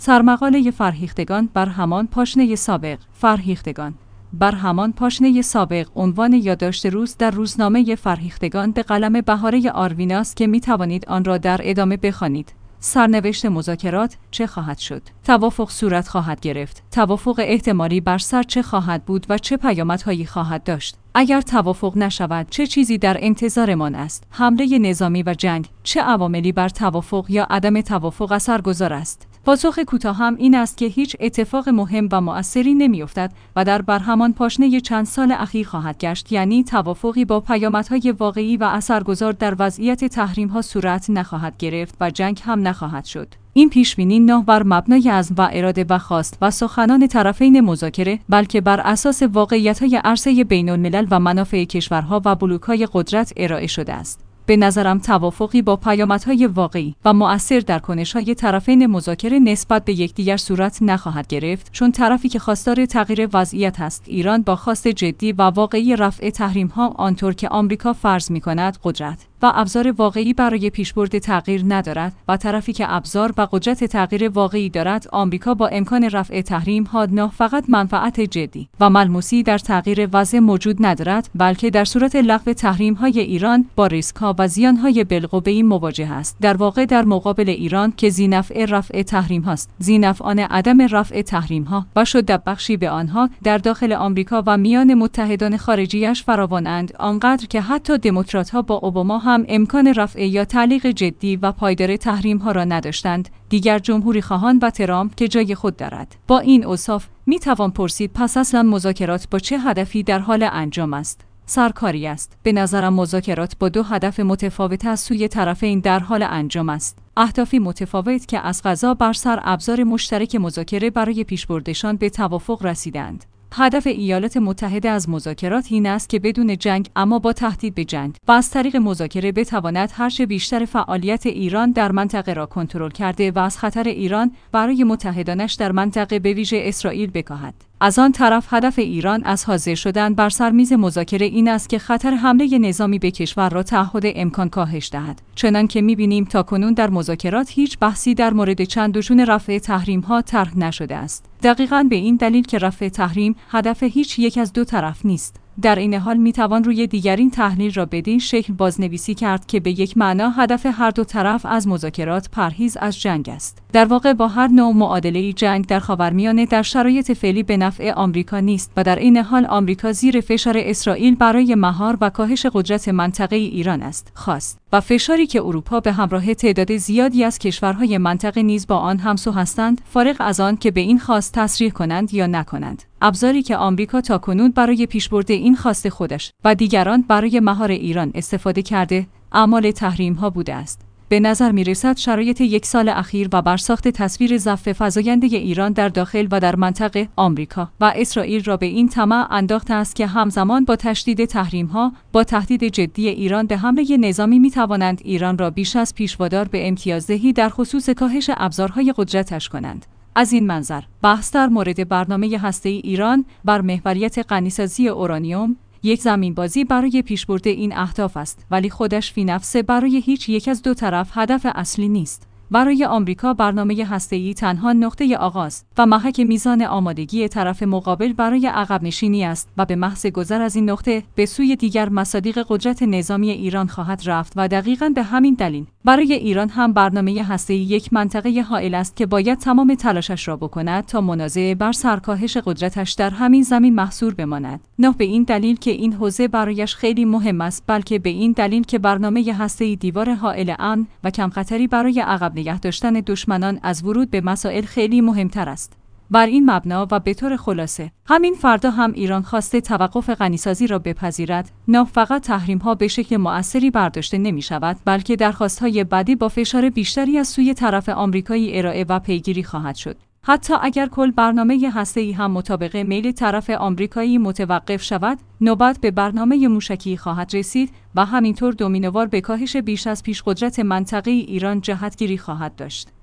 سرمقاله فرهیختگان بر همان پاشنه سابق. فرهیختگان بر همان پاشنه سابق عنوان یادداشت روز در روزنامه فرهیختگان به قلم بهاره آروین است که می توانید آن را در ادامه بخوانید. سرنوشت مذاکرات چه خواهد شد؟ توافق صورت خواهد گرفت. توافق احتمالی بر سر چه خواهد بود و چه پیامدهایی خواهد داشت؟ اگر توافق نشود چه چیزی در انتظارمان است؟ حمله نظامی و جنگ چه عواملی بر توافق یا عدم توافق اثرگذار است؟ پاسخ کوتاه هم این است که هیچ اتفاق مهم و مؤثری نمی‌افتد و در برهمان پاشنه چند سال اخیر خواهد گشت، یعنی توافقی با پیامدهای واقعی و اثرگذار در وضعیت تحریم‌ها صورت نخواهد گرفت و جنگ هم نخواهد شد. این پیشبینی نه بر مبنای عزم و اراده و خواست و سخنان طرفین مذاکره، بلکه بر اساس واقعیت‌های عرصه بین‌الملل و منافع کشورها و بلوک‌های قدرت ارائه شده است. به نظرم توافقی با پیامدهای واقعی و مؤثر در کنش‌های طرفین مذاکره نسبت به یکدیگر صورت نخواهد گرفت، چون طرفی که خواستار تغییر وضعیت است، ایران با خواست جدی و واقعی رفع تحریم‌ها آنطور که آمریکا فرض می‌کند قدرت و ابزار واقعی برای پیشبرد تغییر ندارد و طرفی که ابزار و قدرت تغییر واقعی دارد، آمریکا با امکان رفع تحریم‌ها نه فقط منفعت جدی و ملموسی در تغییر وضع موجود ندارد، بلکه در صورت لغو تحریم‌های ایران با ریسک‌ها و زیان‌های بالقوه‌ای مواجه است. در واقع در مقابل ایران که ذی‌نفع رفع تحریم هاست، ذی‌نفعان عدم رفع تحریم‌ها و شدت بخشی به آنها در داخل آمریکا و میان متحدان خارجیش فراوانند، آنقدر که حتی دموکرات‌ها با اوباما هم امکان رفع یا تعلیق جدی و پایدار تحریم‌ها را نداشتند، دیگر جمهوری خواهان و ترامپ که جای خود دارد. با این اوصاف می توان پرسید پس اصلا مذاکرات با چه هدفی در حال انجام است؟ سرکاری است. به نظرم مذاکرات با دو هدف متفاوت از سوی طرفین در حال انجام است. اهدافی متفاوت که از قضا بر سر ابزار مشترک مذاکره برای پیشبردشان به توافق رسیدند. هدف ایالات متحده از مذاکرات این است که بدون جنگ اما با تهدید به جنگ و از طریق مذاکره بتواند هرچه بیشتر فعالیت ایران در منطقه را کنترل کرده و از خطر ایران برای متحدانش در منطقه به ویژه اسرائیل بکاهد. از آن طرف هدف ایران از حاضر شدن بر سر میز مذاکره این است که خطر حمله نظامی به کشور را تعهد امکان کاهش دهد. چنان که می‌بینیم تاکنون در مذاکرات هیچ بحثی در مورد چندوشون رفع تحریم‌ها طرح نشده است. دقیقاً به این دلیل که رفع تحریم هدف هیچ یک از دو طرف نیست. در این حال میتوان روی دیگرین تحلیل را بدین شکل بازنویسی کرد که به یک معنا هدف هر دو طرف از مذاکرات پرهیز از جنگ است. در واقع با هر نوع معادله جنگ در خاورمیانه در شرایط فعلی به نفع آمریکا نیست و در این حال آمریکا زیر فشار اسرائیل برای مهار و کاهش قدرت منطقه ایران است. خواست و فشاری که اروپا به همراه تعداد زیادی از کشورهای منطقه نیز با آن همسو هستند، فارغ از آن که به این خواست تصریح کنند یا نکنند. ابزاری که آمریکا تاکنون برای پیشبرد این خواست خودش و دیگران برای مهار ایران استفاده کرده، اعمال تحریم‌ها بوده است. به نظر می‌رسد شرایط یک سال اخیر و برساخت تصویر ضعف فزاینده ایران در داخل و در منطقه آمریکا و اسرائیل را به این طمع انداخته است که همزمان با تشدید تحریم‌ها با تهدید جدی ایران به حمله نظامی می‌توانند ایران را بیش از پیش وادار به امتیازدهی در خصوص کاهش ابزارهای قدرتش کنند. از این منظر بحث در مورد برنامه هسته‌ای ایران بر محوریت غنیسازی اورانیوم یک زمینبازی برای پیشبرد این اهداف است، ولی خودش فی نفسه برای هیچ یک از دو طرف هدف اصلی نیست. برای آمریکا برنامه هسته‌ای تنها نقطه آغاز و محک میزان آمادگی طرف مقابل برای عقب نشینی است و به محض گذر از این نقطه به سوی دیگر مصادیق قدرت نظامی ایران خواهد رفت و دقیقاً به همین دلیل برای ایران هم برنامه هسته‌ای یک منطقه حائل است که باید تمام تلاشش را بکند تا منازعه بر سرکاهش قدرتش در همین زمین محصور بماند. نه به این دلیل که این حوزه برایش خیلی مهم است، بلکه به این دلیل که برنامه هسته‌ای دیوار حائل امن و کم خطری برای عقب نگه داشتن دشمنان از ورود به مسائل خیلی مهمتر است. بر این مبنا و به طور خلاصه همین فردا هم ایران خواسته توقف غنیسازی را بپذیرد، نه فقط تحریم‌ها به شکل مؤثری برداشته نمی‌شود، بلکه درخواست‌های بعدی با فشار بیشتری از سوی طرف آمریکایی ارائه و پیگیری خواهد شد. حتی اگر کل برنامه هسته‌ای هم مطابق میل طرف آمریکایی متوقف شود، نوبت به برنامه موشکی خواهد رسید و همینطور دومینووار به کاهش بیش از پیش قدرت منطقه‌ای ایران جهتگیری خواهد داشت.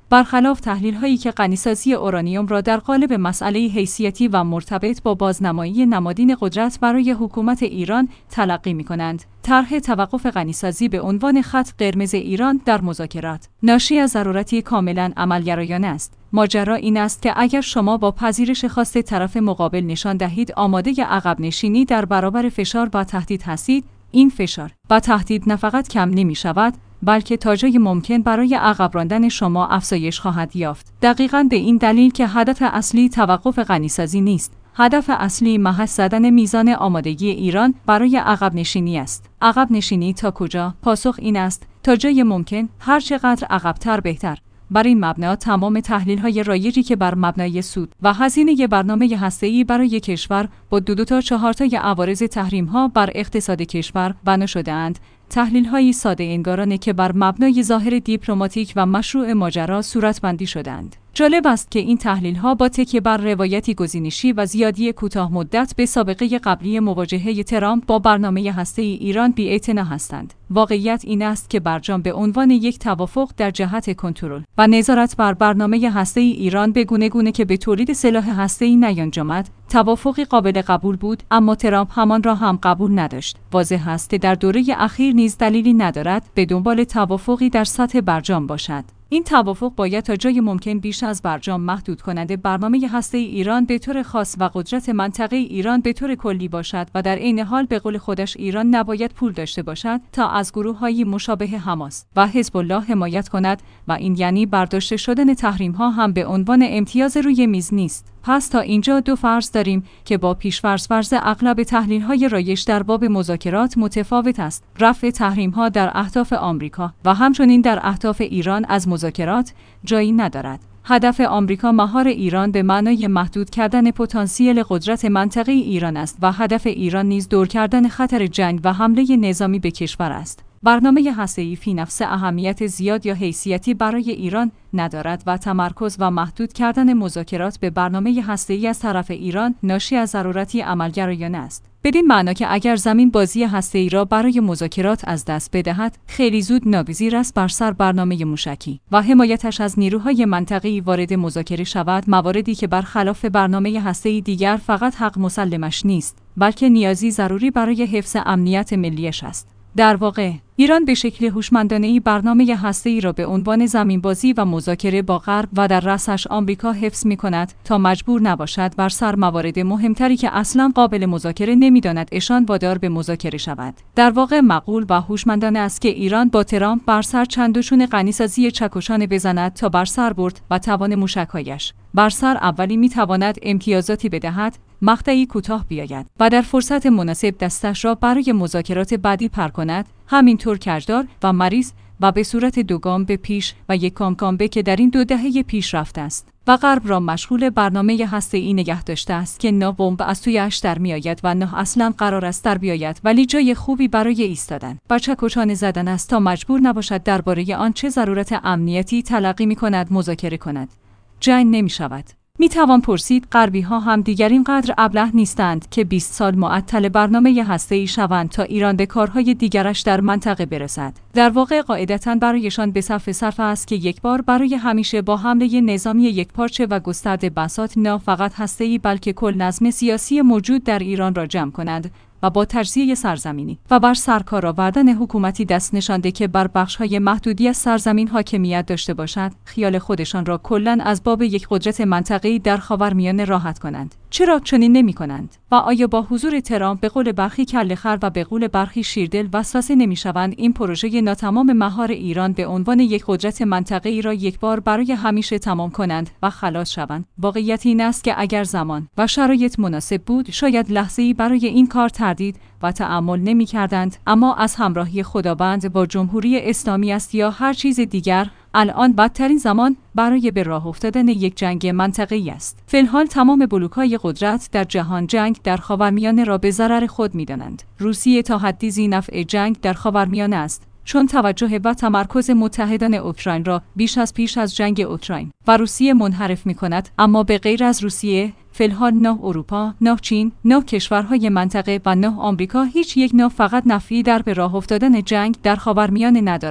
برخلاف تحلیل‌هایی که غنیسازی اورانیوم را در قالب مسئله حیثیتی و مرتبط با بازنمایی نمادین قدرت برای حکومت ایران تلقی می‌کنند، طرح توقف غنیسازی به عنوان خط قرمز ایران در مذاکرات ناشی از ضرورتی کاملاً عملگرایانه است. ماجرا این است که اگر شما با پذیرش خواست طرف مقابل نشان دهید آماده عقب نشینی در برابر فشار و تهدید هستید، این فشار و تهدید نه فقط کم نمی‌شود، بلکه تا جای ممکن برای عقب راندن شما افزایش خواهد یافت. دقیقاً به این دلیل که هدف اصلی توقف غنیسازی نیست. هدف اصلی محض زدن میزان آمادگی ایران برای عقب نشینی است. عقب نشینی تا کجا؟ پاسخ این است تا جای ممکن، هر چقدر عقب‌تر بهتر. بر این مبنا تمام تحلیل‌های رایجی که بر مبنای سود و هزینه برنامه هسته‌ای برای کشور با 2 تا 4 تا عوارض تحریم‌ها بر اقتصاد کشور بنا شده‌اند، تحلیل‌های ساده انگارانه که بر مبنای ظاهر دیپلماتیک و مشروع ماجرا صورتبندی شدند. جالب است که این تحلیل‌ها با تکیه بر روایتی گزینشی و زیادی کوتاه مدت به سابقه قبلی مواجهه ترامپ با برنامه هسته‌ای ایران بی‌اعتنا هستند. واقعیت این است که برجام به عنوان یک توافق در جهت کنترل و نظارت بر برنامه هسته‌ای ایران به گونه که به تولید سلاح هسته‌ای نینجامد، توافقی قابل قبول بود، اما ترامپ همان را هم قبول نداشت. واضح است که در دوره اخیر نیز دلیلی ندارد به دنبال توافقی در سطح برجام باشد. این توافق باید تا جای ممکن بیش از برجام محدود کننده برنامه هسته‌ای ایران به طور خاص و قدرت منطقه ایران به طور کلی باشد و در عین حال به قول خودش ایران نباید پول داشته باشد تا از گروه‌های مشابه حماس و حزب الله حمایت کند و این یعنی برداشته شدن تحریم‌ها هم به عنوان امتیاز روی میز نیست. پس تا اینجا دو فرض داریم که با پیش‌فرض اغلب تحلیل‌های رایج در باب مذاکرات متفاوت است. رفع تحریم‌ها در اهداف آمریکا و همچنین در اهداف ایران از مذاکرات جایی ندارد. هدف آمریکا مهار ایران به معنای محدود کردن پتانسیل قدرت منطقه ایران است و هدف ایران نیز دور کردن خطر جنگ و حمله نظامی به کشور است. برنامه هسته‌ای فی نفسه اهمیت زیاد یا حیثیتی برای ایران ندارد و تمرکز و محدود کردن مذاکرات به برنامه هسته‌ای از طرف ایران ناشی از ضرورتی عملگرایانه است. بدین معنا که اگر زمین بازی هسته‌ای را برای مذاکرات از دست بدهد، خیلی زود ناگزیر است بر سر برنامه موشکی و حمایتش از نیروهای منطقه‌ای وارد مذاکره شود، مواردی که برخلاف برنامه هسته‌ای دیگر فقط حق مسلمش نیست، بلکه نیازی ضروری برای حفظ امنیت ملیش است. در واقع ایران به شکل هوشمندانه‌ای برنامه هسته‌ای را به عنوان زمینبازی و مذاکره با غرب و در رأسش آمریکا حفظ می‌کند تا مجبور نباشد بر سر موارد مهمتری که اصلاً قابل مذاکره نمی‌داند ایشان وادار به مذاکره شود. در واقع معقول و هوشمندانه است که ایران با ترامپ بر سر چندوشون غنیسازی چکشانه بزند تا بر سر برد و توان موشک‌هایش بر سر اولی می‌تواند امتیازاتی بدهد، مقطعی کوتاه بیاید و در فرصت مناسب دستش را برای مذاکرات بعدی پر کند، همینطور کجدار و مریض و به صورت 2 گام به پیش و 1 گام که در این 2 دهه پیش رفته است و غرب را مشغول برنامه هسته‌ای نگه داشته است که نه بمب از تویش در میآید و نه اصلا قرار است در بیاید، ولی جای خوبی برای ایستادن و چکشانه زدن است تا مجبور نباشد درباره آن چه ضرورت امنیتی تلقی می‌کند مذاکره کند. جنگ نمی‌شود. میتوان پرسید غربی‌ها هم دیگر اینقدر ابله نیستند که 20 سال معطل برنامه هسته‌ای شوند تا ایران به کارهای دیگرش در منطقه برسد. در واقع قاعدتاً برایشان به صرف است که یک بار برای همیشه با حمله نظامی یکپارچه و گسترده بساط نه فقط هسته‌ای بلکه کل نظم سیاسی موجود در ایران را جمع کنند و با تجزیه سرزمینی و بر سرکار آوردن حکومتی دست نشانده که بر بخش‌های محدودی از سرزمین حاکمیت داشته باشد، خیال خودشان را کلاً از باب یک قدرت منطقه‌ای در خاورمیانه راحت کنند. چرا چنین نمی‌کنند؟ و آیا با حضور ترامپ به قول برخی کله‌خر و به قول برخی شیردل وسوسه نمی‌شوند این پروژه ناتمام مهار ایران به عنوان یک قدرت منطقه‌ای را یک بار برای همیشه تمام کنند و خلاص شوند؟ واقعیت این است که اگر زمان و شرایط مناسب بود، شاید لحظه‌ای برای این کار تردید و تأمل نمی‌کردند، اما از همراهی خداوند با جمهوری اسلامی است یا هر چیز دیگر، الان بدترین زمان برای به راه افتادن یک جنگ منطقه‌ای است. فی الحال تمام بلوک‌های قدرت در جهان جنگ در خاورمیانه را به ضرر خود می‌دانند. روسیه تا حدی ذی‌نفع جنگ در خاورمیانه است، چون توجه و تمرکز متحدان اوکراین را بیش از جنگ اوکراین و روسیه منحرف می‌کند، اما به غیر از روسیه فی الحال نه اروپا، نه چین، نه کشورهای منطقه و نه آمریکا هیچ یک فقط نفعی در به راه افتادن جنگ در خاورمیانه ندارند.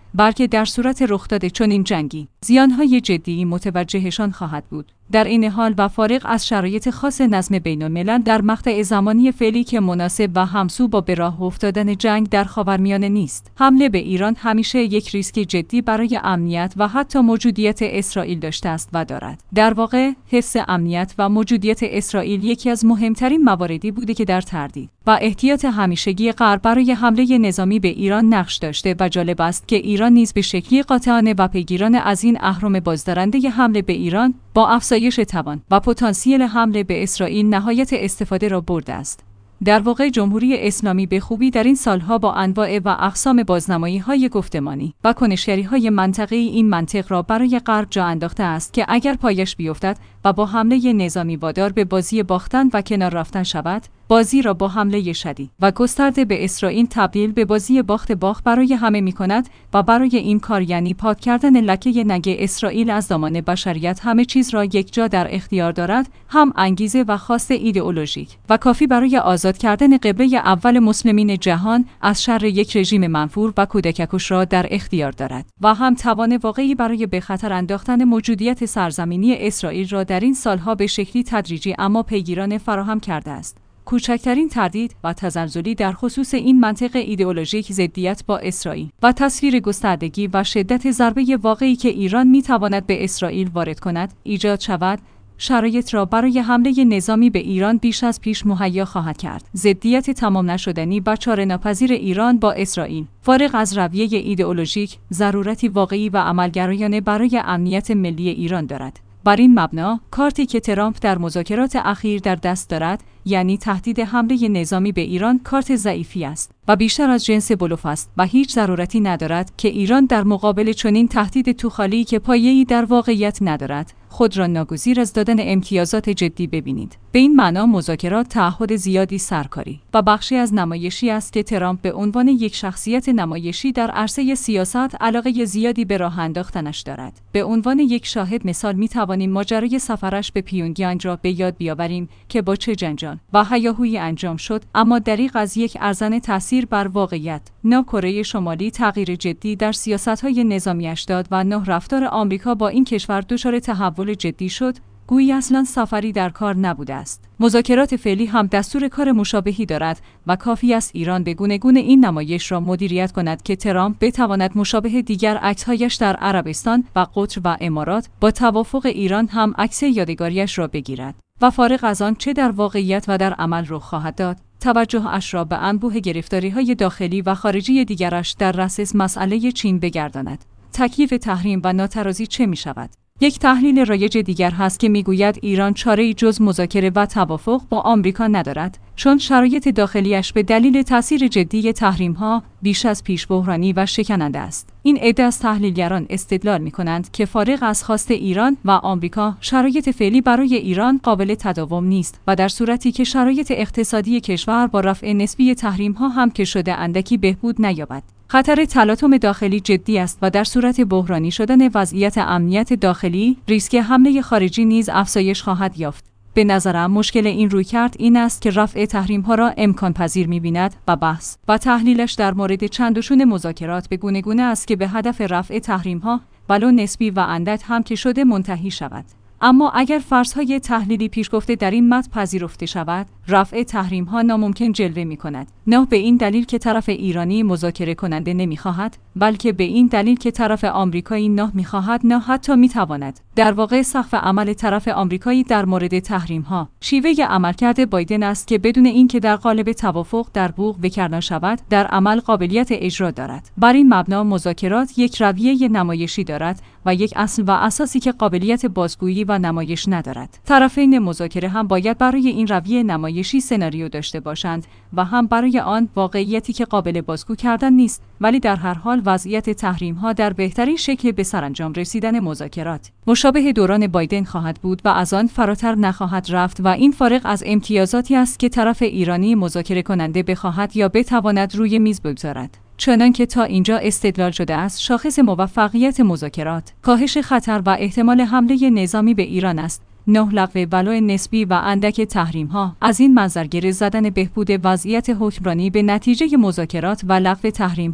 بلکه در صورت رخداد چنین جنگی زیانهای جدی متوجهشان خواهد بود. در این حال و فارغ از شرایط خاص نظم بین‌الملل در مقطع زمانی فعلی که مناسب و همسو با به راه افتادن جنگ در خاورمیانه نیست، حمله به ایران همیشه یک ریسک جدی برای امنیت و حتی موجودیت اسرائیل داشته است و دارد. در واقع حفظ امنیت و موجودیت اسرائیل یکی از مهمترین مواردی بوده که در تردید و احتیاط همیشگی غرب برای حمله نظامی به ایران نقش داشته و جالب است که ایران نیز به شکلی قاطعانه و پیگیرانه از این اهرم بازدارنده حمله به ایران با افزایش توان و پتانسیل حمله به اسرائیل نهایت استفاده را برده است. در واقع جمهوری اسلامی به خوبی در این سالها با انواع و اقسام بازنمایی‌های گفتمانی و کنشگری‌های منطقه‌ای این منطق را برای غرب جا انداخته است که اگر پایش بیفتد و با حمله نظامی وادار به بازی باختن و کنار رفتن شود، بازی را با حمله شدید و گسترده به اسرائیل تبدیل به بازی باخت برای همه می‌کند و برای این کار یعنی پاک کردن لکه نگ اسرائیل از دامان بشریت همه چیز را یکجا در اختیار دارد، هم انگیزه و خواست ایدئولوژیک و کافی برای آزاد کردن قبله اول مسلمین جهان از شر یک رژیم منفور و کودککش را در اختیار دارد و هم توان واقعی برای به خطر انداختن موجودیت سرزمینی اسرائیل را در این سالها به شکلی تدریجی اما پیگیرانه فراهم کرده است. کوچکترین تردید و تزلزلی در خصوص این منطق ایدئولوژیک ضدیت با اسرائیل و تصویر گستردگی و شدت ضربه واقعی که ایران می‌تواند به اسرائیل وارد کند ایجاد شود، شرایط را برای حمله نظامی به ایران بیش از پیش مهیا خواهد کرد. ضدیت تمام نشدنی و چاره‌ناپذیر ایران با اسرائیل، فارغ از رویه ایدئولوژیک، ضرورتی واقعی و عملگرایانه برای امنیت ملی ایران دارد. بر این مبنا، کارتی که ترامپ در مذاکرات اخیر در دست دارد، یعنی تهدید حمله نظامی به ایران، کارت ضعیفی است و بیشتر از جنس بلوف است و هیچ ضرورتی ندارد که ایران در مقابل چنین تهدید توخالی که پایه‌ای در واقعیت ندارد، خود را ناگزیر از دادن امتیازات جدی ببینید. به این معنا مذاکرات تعهد زیادی سرکاری و بخشی از نمایشی است که ترامپ به عنوان یک شخصیت نمایشی در عرصه سیاست علاقه زیادی به راه انداختنش دارد. به عنوان یک شاهد مثال می‌توانیم ماجرای سفرش به پیونگیانگ را به یاد بیاوریم که با چه جنجال و هیاهویی انجام شد، اما دریغ از یک ارزن تاثیر بر واقعیت، کره شمالی تغییر جدی در سیاست‌های نظامیش داد و رفتار آمریکا با این کشور دچار تحول جدی شد، گویی اصلا سفری در کار نبوده است. مذاکرات فعلی هم دستور کار مشابهی دارد و کافی است ایران به گونه گونه این نمایش را مدیریت کند که ترامپ بتواند مشابه دیگر عکس‌هایش در عربستان و قطر و امارات با توافق ایران هم عکس یادگاریش را بگیرد و فارغ از آن چه در واقعیت و در عمل رخ خواهد داد، توجه اش را به انبوه گرفتاری‌های داخلی و خارجی دیگرش در رأس مسئله چین بگرداند. تکلیف تحریم و ناترازی چه می‌شود؟ یک تحلیل رایج دیگر هست که میگوید ایران چاره‌ای جز مذاکره و توافق با آمریکا ندارد، چون شرایط داخلیش به دلیل تاثیر جدی تحریم‌ها بیش از پیش بحرانی و شکننده است. این عده از تحلیلگران استدلال می‌کنند که فارغ از خواست ایران و آمریکا، شرایط فعلی برای ایران قابل تداوم نیست و در صورتی که شرایط اقتصادی کشور با رفع نسبی تحریم‌ها هم که شده اندکی بهبود نیابد، خطر تلاطم داخلی جدی است و در صورت بحرانی شدن وضعیت امنیت داخلی، ریسک حمله خارجی نیز افزایش خواهد یافت. به نظرم مشکل این رویکرد این است که رفع تحریم‌ها را امکان پذیر می‌بیند و بحث و تحلیلش در مورد چندوشون مذاکرات به گونه گونه است که به هدف رفع تحریم‌ها ولو نسبی و اندک هم که شده منتهی شود. اما اگر فرض‌های تحلیلی پیشگفته در این متن پذیرفته شود، رفع تحریم‌ها ناممکن جلوه می‌کند. نه به این دلیل که طرف ایرانی مذاکره کننده نمی‌خواهد، بلکه به این دلیل که طرف آمریکایی نه می‌خواهد نه حتی می‌تواند. در واقع سقف عمل طرف آمریکایی در مورد تحریم‌ها شیوه عملکرد بایدن است که بدون اینکه در قالب توافق در بوق بکردن شود، در عمل قابلیت اجرا دارد. بر این مبنا مذاکرات یک رویه نمایشی دارد و یک اصل و اساسی که قابلیت بازگویی و نمایش ندارد. طرفین مذاکره هم باید برای این رویه نمایشی سناریو داشته باشند و هم برای آن واقعیتی که قابل بازگو کردن نیست، ولی در هر حال وضعیت تحریم‌ها در بهترین شکل به سرانجام رسیدن مذاکرات مشابه دوران بایدن خواهد بود و از آن فراتر نخواهد رفت و این فارغ از امتیازاتی است که طرف ایرانی مذاکره کننده بخواهد یا بتواند روی میز بگذارد. چنان که تا اینجا استدلال شده است، شاخص موفقیت مذاکرات کاهش خطر و احتمال حمله نظامی به ایران است. لغو ولو نسبی و اندک تحریم‌ها از این منظرگیری زدن بهبود وضعیت حکمرانی به نتیجه مذاکرات و لغو تحریم‌ها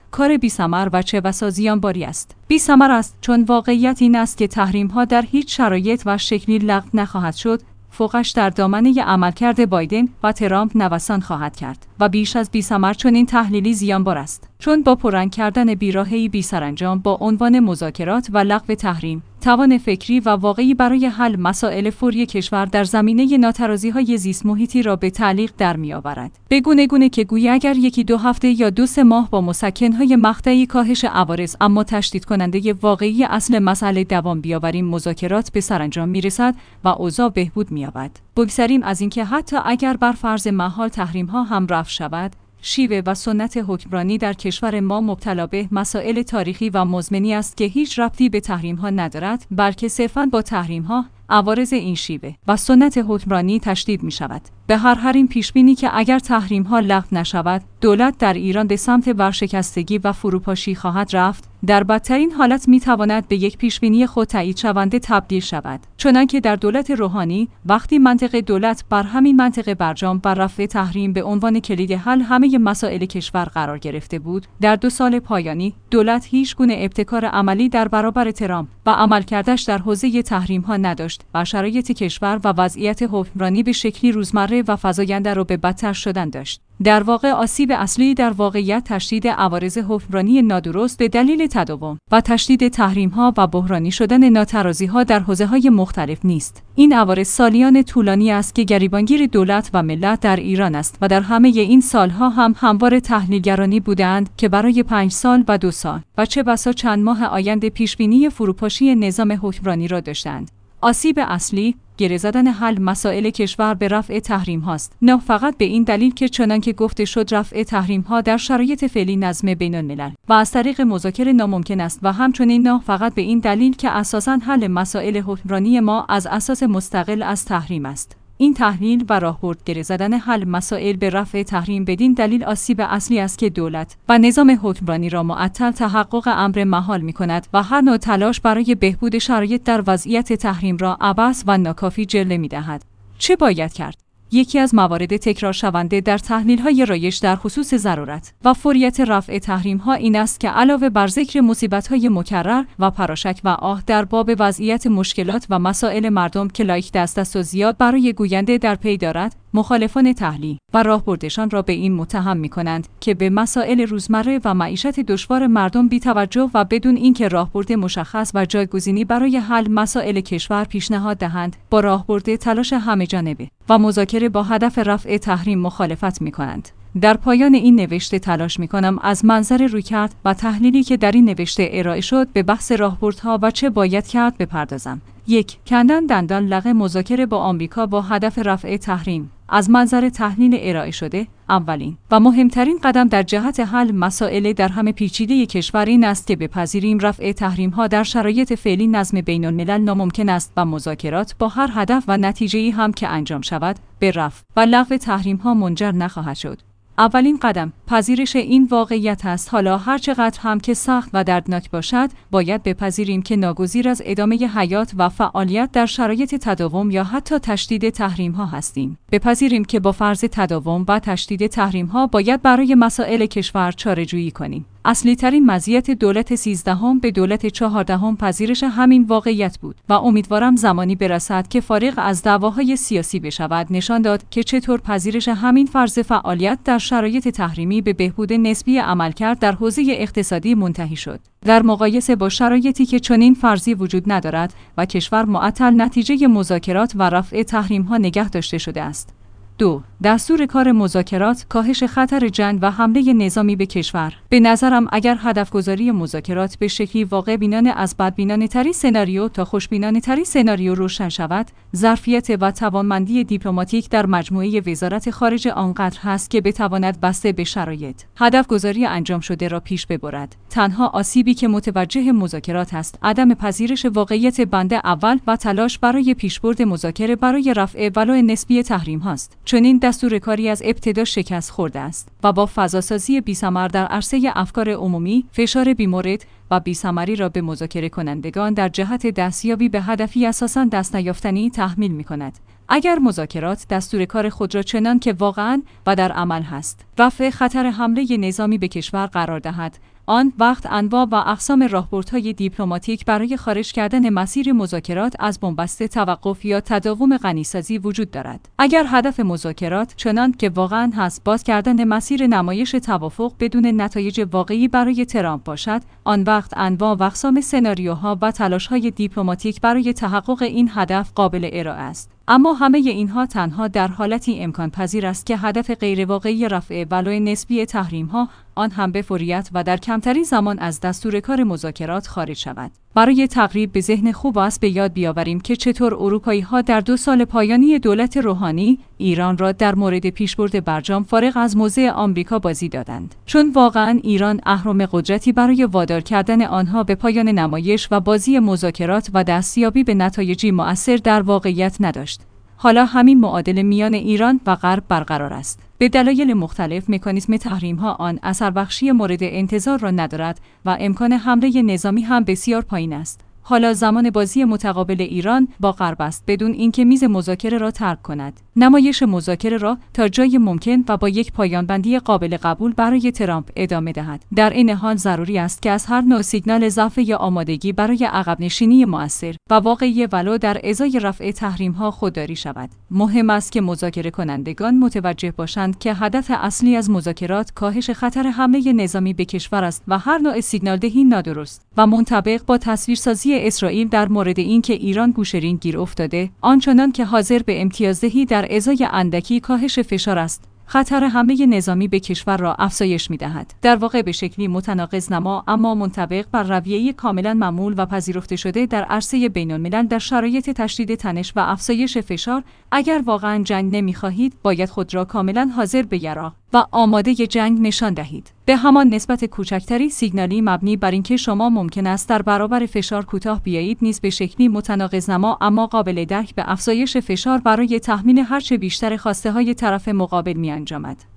کار بی‌ثمر و چه بسا زیانباری است. بی‌ثمر است چون واقعیت این است که تحریم‌ها در هیچ شرایط و شکلی لغو نخواهد شد. فوقش در دامنه عملکرد بایدن و ترامپ نوسان خواهد کرد و بیش از بی‌ثمر چون این تحلیلی زیانبار است، چون با پررنگ کردن بیراهه‌ای بی‌سرانجام با عنوان مذاکرات و لغو تحریم، توان فکری و واقعی برای حل مسائل فوری کشور در زمینه ناترازی‌های زیست محیطی را به تعلیق در می‌آورد. به گونه که گویی اگر 1-2 هفته یا 2-3 ماه با مسکن‌های مقطعی کاهش عوارض اما تشدید کننده واقعی اصل مسئله دوام بیاوریم، مذاکرات به سرانجام می‌رسد و اوضاع بهبود می‌یابد. بگذریم از اینکه حتی اگر بر فرض محال تحریم‌ها هم رفع شود، شیوه و سنت حکمرانی در کشور ما مبتلا به مسائل تاریخی و مزمنی است که هیچ ربطی به تحریم‌ها ندارد، بلکه صرفاً با تحریم‌ها عوارض این شیوه و سنت حکمرانی تشدید می‌شود. به هر حال این پیشبینی که اگر تحریم‌ها لغو نشود، دولت در ایران به سمت ورشکستگی و فروپاشی خواهد رفت، در بدترین حالت می‌تواند به یک پیشبینی خود تایید شونده تبدیل شود. چنانکه در دولت روحانی، وقتی منطق دولت بر همین منطق برجام بر رفع تحریم به عنوان کلید حل همه مسائل کشور قرار گرفته بود، در 2 سال پایانی دولت هیچ گونه ابتکار عملی در برابر ترامپ و عملکردش در حوزه تحریم‌ها نداشت و شرایط کشور و وضعیت حکمرانی به شکلی روزمره و فزاینده را به بدتر شدن داشت. در واقع آسیب اصلی در واقعیت تشدید عوارض حکمرانی نادرست به دلیل تداوم و تشدید تحریم‌ها و بحرانی شدن ناترازی‌ها در حوزه‌های مختلف نیست. این عوارض سالیان طولانی است که گریبانگیر دولت و ملت در ایران است و در همه این سالها هم هموار تحلیلگرانی بودند که برای 5 سال و 2 سال و چه بسا چند ماه آینده پیشبینی فروپاشی نظام حکمرانی را داشتند. آسیب اصلی گره زدن حل مسائل کشور به رفع تحریم هاست، نه فقط به این دلیل که چنانکه گفته شد رفع تحریم ها در شرایط فعلی نظم بین الملل و از طریق مذاکره ناممکن است و همچنین نه فقط به این دلیل که اساساً حل مسائل حکمرانی ما از اساس مستقل از تحریم است. این تحلیل و راهبرد گره زدن حل مسائل به رفع تحریم بدین دلیل آسیب اصلی است که دولت و نظام حکمرانی را معطل تحقق امر محال می‌کند و هر نوع تلاش برای بهبود شرایط در وضعیت تحریم را عبث و ناکافی جلوه می‌دهد. چه باید کرد؟ یکی از موارد تکرار شونده در تحلیل‌های رایج در خصوص ضرورت و فوریت رفع تحریم‌ها این است که علاوه بر ذکر مصیبت‌های مکرر و پراشک و آه در باب وضعیت مشکلات و مسائل مردم که لایق دست و زیاد برای گوینده در پی دارد، مخالفان تحلیل و راهبردشان را به این متهم می‌کنند که به مسائل روزمره و معیشت دشوار مردم بی‌توجه و بدون اینکه راهبرد مشخص و جایگزینی برای حل مسائل کشور پیشنهاد دهند، با راهبرد تلاش همه‌جانبه و مذاکره با هدف رفع تحریم مخالفت می‌کنند. در پایان این نوشته تلاش می‌کنم از منظر رویکرد و تحلیلی که در این نوشته ارائه شد به بحث راهبردها و چه باید کرد بپردازم. 1. کندن دندان لغو مذاکره با آمریکا با هدف رفع تحریم. از منظر تحلیل ارائه شده، اولین و مهمترین قدم در جهت حل مسائل در همه پیچیده کشور این است که بپذیریم رفع تحریم‌ها در شرایط فعلی نظم بین‌الملل ناممکن است و مذاکرات با هر هدف و نتیجه‌ای هم که انجام شود، به رفع و لغو تحریم‌ها منجر نخواهد شد. اولین قدم پذیرش این واقعیت است. حالا هر چقدر هم که سخت و دردناک باشد، باید بپذیریم که ناگزیر از ادامه حیات و فعالیت در شرایط تداوم یا حتی تشدید تحریم‌ها هستیم. بپذیریم که با فرض تداوم و تشدید تحریم‌ها باید برای مسائل کشور چاره‌جویی کنیم. اصلی ترین مزیت دولت 13 به دولت 14 پذیرش همین واقعیت بود و امیدوارم زمانی برسد که فارغ از دعواهای سیاسی بشود نشان داد که چطور پذیرش همین فرض فعالیت در شرایط تحریمی به بهبود نسبی عملکرد در حوزه اقتصادی منتهی شد. در مقایسه با شرایطی که چنین فرضی وجود ندارد و کشور معطل نتیجه مذاکرات و رفع تحریم‌ها نگه داشته شده است. 2. دستور کار مذاکرات، کاهش خطر جنگ و حمله نظامی به کشور. به نظرم اگر هدفگذاری مذاکرات به شکلی واقع بینانه از بدبینانه تری سناریو تا خوشبینانه تری سناریو روشن شود، ظرفیت و توانمندی دیپلماتیک در مجموعه وزارت خارجه آنقدر هست که بتواند بسته به شرایط هدفگذاری انجام شده را پیش ببرد. تنها آسیبی که متوجه مذاکرات است، عدم پذیرش واقعیت بند اول و تلاش برای پیشبرد مذاکره برای رفع ولای نسبی تحریم هاست. چنین دستور کاری از ابتدا شکست خورده است و با فضاسازی بی‌ثمر در عرصه افکار عمومی، فشار بیمورد و بی‌ثمری را به مذاکره کنندگان در جهت دستیابی به هدفی اساساً دست نیافتنی تحمیل می‌کند. اگر مذاکرات دستور کار خود را چنان که واقعاً و در عمل هست، رفع خطر حمله نظامی به کشور قرار دهد، آن وقت انواع و اقسام راهبردهای دیپلماتیک برای خارج کردن مسیر مذاکرات از بنبست توقف یا تداوم غنیسازی وجود دارد. اگر هدف مذاکرات چنان که واقعاً هست باز کردن مسیر نمایش توافق بدون نتایج واقعی برای ترامپ باشد، آن وقت انواع و اقسام سناریوها و تلاش‌های دیپلماتیک برای تحقق این هدف قابل ارائه است. اما همه اینها تنها در حالتی امکان پذیر است که هدف غیرواقعی رفع ولو نسبی تحریم‌ها آن هم به فوریت و در کمترین زمان از دستور کار مذاکرات خارج شود. برای تقریب به ذهن خوب است به یاد بیاوریم که چطور اروپایی‌ها در 2 سال پایانی دولت روحانی ایران را در مورد پیشبرد برجام فارغ از موضع آمریکا بازی دادند، چون واقعاً ایران اهرم قدرتی برای وادار کردن آنها به پایان نمایش و بازی مذاکرات و دستیابی به نتایجی مؤثر در واقعیت نداشت. حالا همین معادله میان ایران و غرب برقرار است. به دلایل مختلف مکانیزم تحریم‌ها آن اثربخشی مورد انتظار را ندارد و امکان حمله نظامی هم بسیار پایین است. حالا زمان بازی متقابل ایران با غرب است بدون اینکه میز مذاکره را ترک کند. نمایش مذاکره را تا جای ممکن و با یک پایان‌بندی قابل قبول برای ترامپ ادامه دهد. در این حال ضروری است که از هر نوع سیگنال ضعف یا آمادگی برای عقب نشینی مؤثر و واقعی ولو در ازای رفع تحریم‌ها خودداری شود. مهم است که مذاکره کنندگان متوجه باشند که هدف اصلی از مذاکرات کاهش خطر حمله نظامی به کشور است و هر نوع سیگنالدهی نادرست و منطبق با تصویرسازی اسرائیل در مورد اینکه ایران گوشه‌رین گیر افتاده، آنچنان که حاضر به امتیازدهی در ازای اندکی کاهش فشار است، خطر حمله نظامی به کشور را افزایش می‌دهد. در واقع به شکلی متناقض نما اما منطبق بر رویه‌ای کاملاً معمول و پذیرفته شده در عرصه بین‌الملل در شرایط تشدید تنش و افزایش فشار، اگر واقعاً جنگ نمی‌خواهید، باید خود را کاملاً حاضر به یراق و آماده جنگ نشان دهید. به همان نسبت کوچکتری سیگنالی مبنی بر اینکه شما ممکن است در برابر فشار کوتاه بیایید نیز به شکلی متناقض نما اما قابل درک به افزایش فشار برای تحمیل هرچه بیشتر خواسته‌های طرف مقابل می‌انجامد.